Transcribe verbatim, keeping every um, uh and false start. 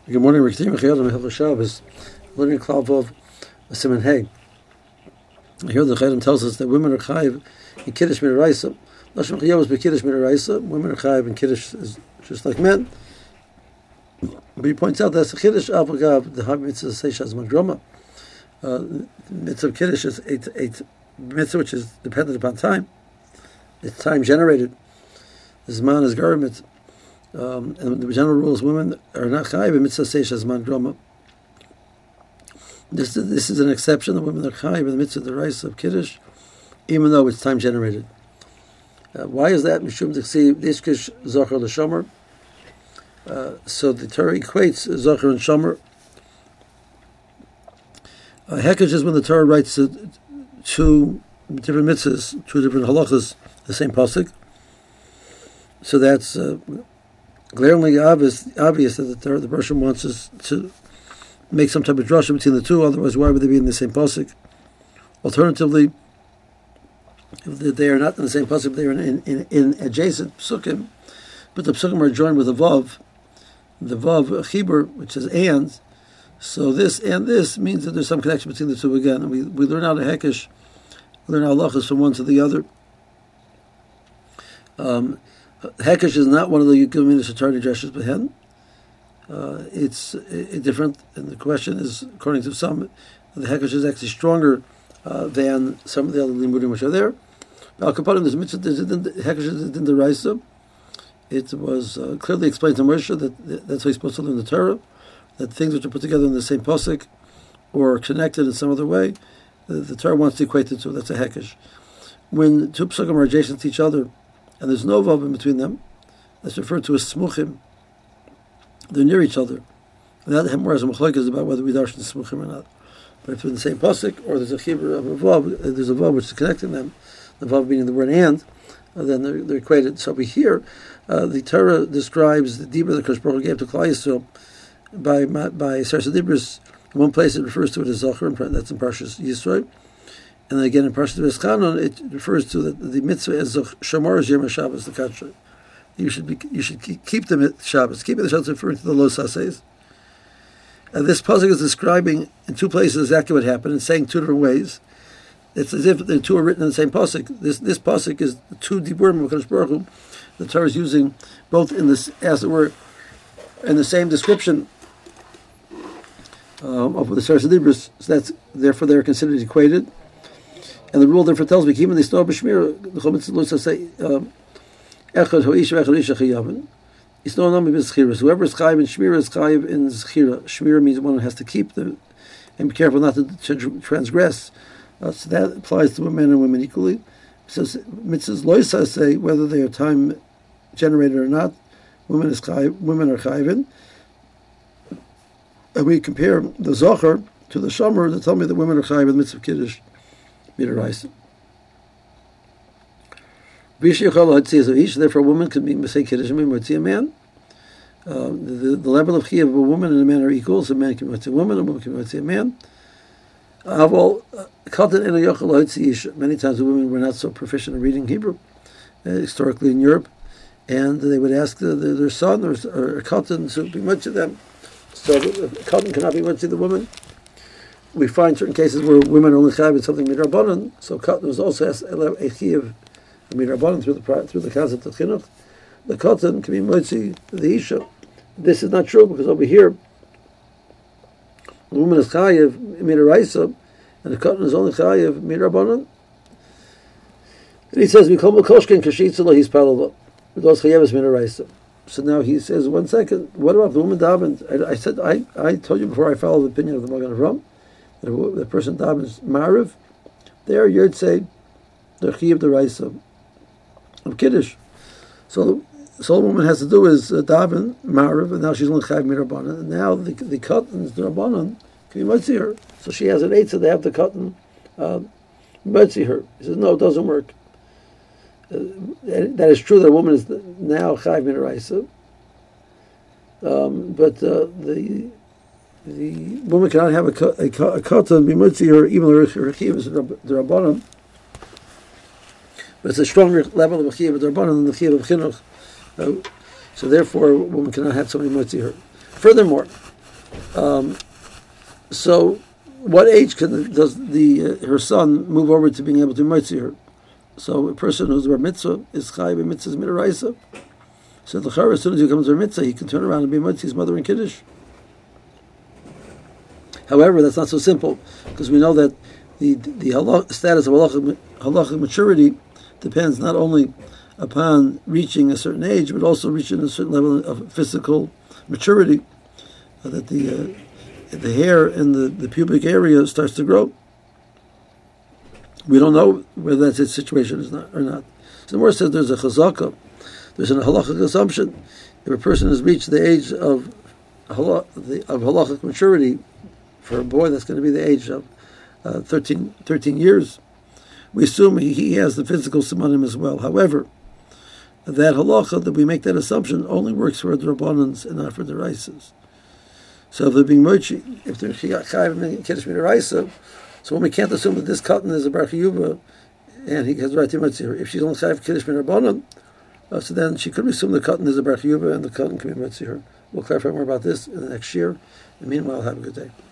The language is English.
Good morning, Rick Steven. Hilchos Shabbos, learning Klal Vov, Siman Hey. Here the Chayim tells us that women are chayiv in Kiddush Midaraisa. Lashon Chayim is B'Kiddush Midaraisa. Women are chayiv in Kiddush is just like men. But he points out that's the Kiddush Avagav, the Hav Mitzvah Seisha Zman Groma. Uh, Mitzvah Kiddush is eight, eight mitzvah which is dependent upon time. It's time generated. The Zman is Garamit. Um, and the general rule is women are not chayiv in mitzvah seisha zman groma. This this is an exception. The women are chayiv in the mitzvah the rice of kiddush, even though it's time generated. Uh, why is that? Mishum t'chsiv dishkish zocher l'shomer. So the Torah equates zocher and shomer. Uh, Hekesh is when the Torah writes uh, two different mitzvahs, two different halachas, the same pasuk. So that's. Uh, Glaringly obvious, obvious that the Torah, the Bershom wants us to make some type of drasha between the two. Otherwise, why would they be in the same pasuk? Alternatively, if they are not in the same pasuk, they are in, in, in adjacent psukim, but the psukim are joined with a vav, the vav chibur, which is and. So this and this means that there's some connection between the two again. And we we learn out a hekesh, we learn halachas from one to the other. Um, Hekesh is not one of the Yikumin Satarni Dreshes Behen. Uh, it's uh, different, and the question is, according to some, the Hekesh is actually stronger uh, than some of the other Limudim which are there. Al Kapanim, there's mitzvah, there's Hekesh is in the Raisa. It was uh, clearly explained to Moshe that that's how he's supposed to learn the Torah, that things which are put together in the same posik or connected in some other way, the, the Torah wants to equate the two. That's a Hekesh. When two psukim are adjacent to each other, and there's no vav in between them, that's referred to as smuchim. They're near each other. And that Hemor has a machlokes is about whether we darshan smuchim or not. But if they're in the same pasuk, or there's a chibur of a vav, there's a vav which is connecting them, the vav meaning the word and, uh, then they're, they're equated. So we hear uh, the Torah describes the dibur that Kosh Baruch Hu gave to Klal Yisrael by by Sarsa Dibros. In one place it refers to it as Zachar, that's in Parshas Yisro. And then again in Parashat V'eschanon, it refers to the, the mitzvah as Shamar Yom Shabbos the Katra. You should be, you should keep them at Shabbos. Keeping the Shabbos referring to the Lo Saseis. And this pasuk is describing in two places exactly what happened and saying two different ways. It's as if the two are written in the same pasuk. This this pasuk is the two diburim of Kadosh Baruch Hu. The Torah is using both in this, as it were, in the same description um, of the Sarsa Dibros. So that's therefore they are considered equated. And the rule therefore tells me, even the Star B'Shmir, the Chometz Lusa say, Echad Ho'ish V'Echad Isha Chayavin. It's no name of Zechira. Whoever is Chayiv in Shmira is Chayiv in Zechira. Shmira means one who has to keep them and be careful not to transgress. Uh, so that applies to men and women equally. It says, Mitzvahs Loisa say, whether they are time generated or not, women is Chayiv, women are Chayivin. And we compare the Zohar to the Shomer that tell me that women are Chayiv in Mitzvah Kiddush. Therefore, a woman can be say kiddush and be a man. Uh, the, the level of chiyuv of a woman and a man are equal. So a man can be a woman, a woman can be a man. Many times the women were not so proficient in reading Hebrew, uh, historically in Europe, and they would ask the, the, their son or, or a katan to be much of them. So a katan cannot be much of the woman. We find certain cases where women are only chayav in something midrabanan. So katan was also a chiyuv midrabanan through the through the concept of chinuch. The katan can be motzi the isha. This is not true because over here the woman is chayav midaraisa, and the katan is only chayav midrabanan. And he says we call koshken kashitzah he's parallel. Those chayav is midaraisa. So now he says, one second. What about the woman davened? I, I said I I told you before I followed the opinion of the Magen Avraham. The, the person davens Ma'ariv, there you'd say the chiyuv the raisa of kiddush. So, so all a woman has to do is uh, daven Ma'ariv, and now she's only chayav mirabanan. And now the the katan the rabbanan can be motzi her. So she has an eitzah. They have the katan uh, motzi her. He says no, it doesn't work. Uh, that is true that a woman is now chayav miraisa, um, but uh, the The woman cannot have a, a, a katan be mutzi or even her chiyuv is the rabbanon, but it's a stronger level of chiyuv of the rabbanon than the chiyuv of chinuch. Uh, so therefore, a woman cannot have somebody mutzi her. Furthermore, Um, so, what age can does the uh, her son move over to being able to mitzi her? So, a person who's bar mitzvah is chai by mitzvah's midaraisa. So, the chara, as soon as he becomes bar mitzvah, he can turn around and be mitzi his mother in kiddush. However, that's not so simple, because we know that the the halach, status of halachic, halachic maturity depends not only upon reaching a certain age, but also reaching a certain level of physical maturity, uh, that the uh, the hair in the, the pubic area starts to grow. We don't know whether that's its situation is not or not. So the Gemara says there's a chazaka, there's an halachic assumption. If a person has reached the age of halach, the, of halachic maturity, for a boy that's going to be the age of uh, thirteen, thirteen years, we assume he, he has the physical simanim as well. However, that halacha, that we make that assumption, only works for the Rabbanans and not for the Raisas. So if they're being mochi, if they're chayav in kiddush midaraisa, so when we can't assume that this cotton is a bar chiyuva, and he has the right to mochi her. If she's only chayav kiddush midrabanan, uh, so then she could assume the cotton is a bar chiyuva and the cotton can be mochi her. We'll clarify more about this in the next year. And meanwhile, have a good day.